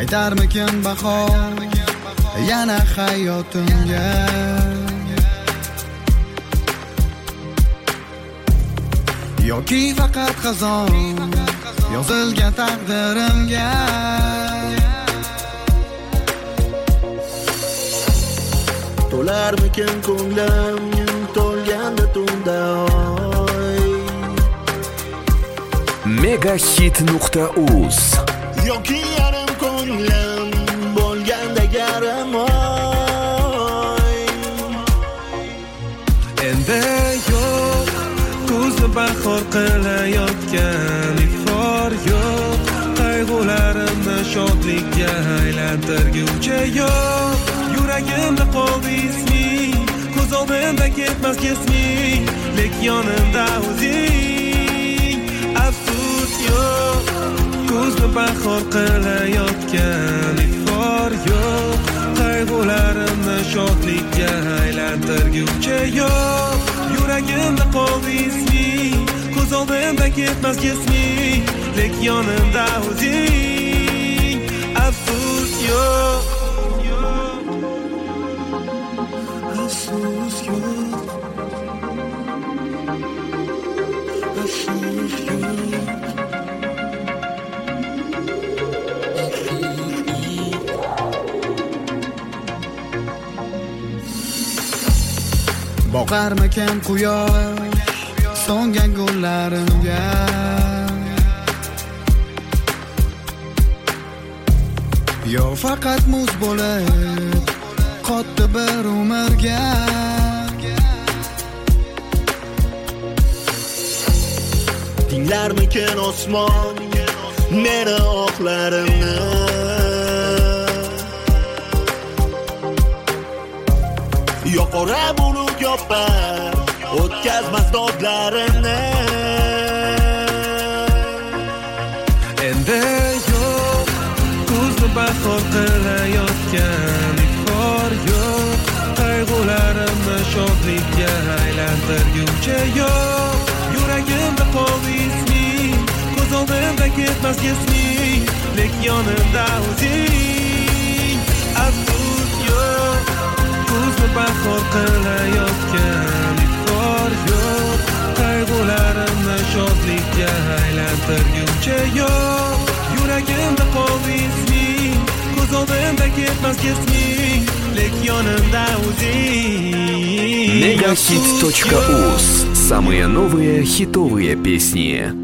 Qaytarmikin bahor yana hayotimga. Yoki faqat xazon yozilgan taqdirimga. To'larmikin ko'nglim to'lganda tunda oy. Megahit.uz Yoki yarim ko'nglim bo'lganda yarim oy. Endi yo'q ko'zni bahor qilayotgan ifor yo'q, qayg'ularimni shodlikka aylantirguncha yo'q. Yuragimda qoldi isming, ko'z oldimda ketmas kesming, lek yonimda o'zing. Afsus yo'q, ko'zni bahor qilayotgan ifor yo'q, qayg'ularimni shodlikka aylantirguncha yo'q. Yuragimda qoldi isming, ko'z oldimda ketmas kesming, lek yonimda o'zing. Afsus yo'q. Afsus yo'q. Afsus yo'q. Boqarmikan quyosh so'ngan gullarimga. Yo faqat muz bo'lib qotdi bir umrga. Tinglarmikin osmon meni oqlarimni. Yo qora bulut yopar o'tkazmas dodlarimni. Endi yo'q ko'zni bahor qilayotgan ifor yo'q, qayg'ularimni shodlikka aylantirguncha yo'q. Yuragimda qoldi isming, ko'z oldimda ketmas kesming, lek yonimda o'zing. Afsus yo'q, ko'zni bahor qilayotgan ifor yo'q, qayg'ularimni shodlikka aylantirguncha yo'q. Yuragimda qoldi isming, ko'z oldimda ketmas kesming, lek yonimda o'zing. Megahit.uz. Самые новые хитовые песни.